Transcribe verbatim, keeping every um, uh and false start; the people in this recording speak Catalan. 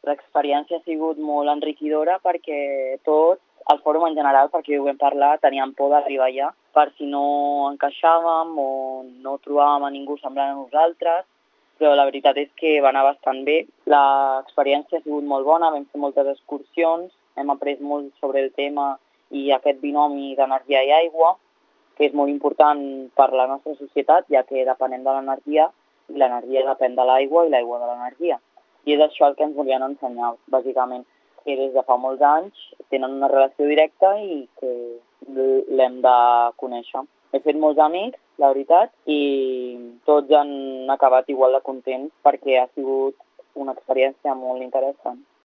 L'experiència ha sigut molt enriquidora perquè tots, al fòrum en general, perquè ho vam parlar, teníem por d'arribar allà, per si no encaixàvem o no trobàvem a ningú semblant a nosaltres, però la veritat és que va anar bastant bé. L'experiència ha sigut molt bona, vam fer moltes excursions, hem après molt sobre el tema i aquest binomi d'energia i aigua, que és molt important per la nostra societat, ja que depenem de l'energia, i l'energia depèn de l'aigua i l'aigua de l'energia. I és això el que ens volien ensenyar, bàsicament, que des de fa molts anys tenen una relació directa i que l'hem de conèixer. He fet molts amics, la veritat, i tots han acabat igual de contents perquè ha sigut una experiència molt interessant.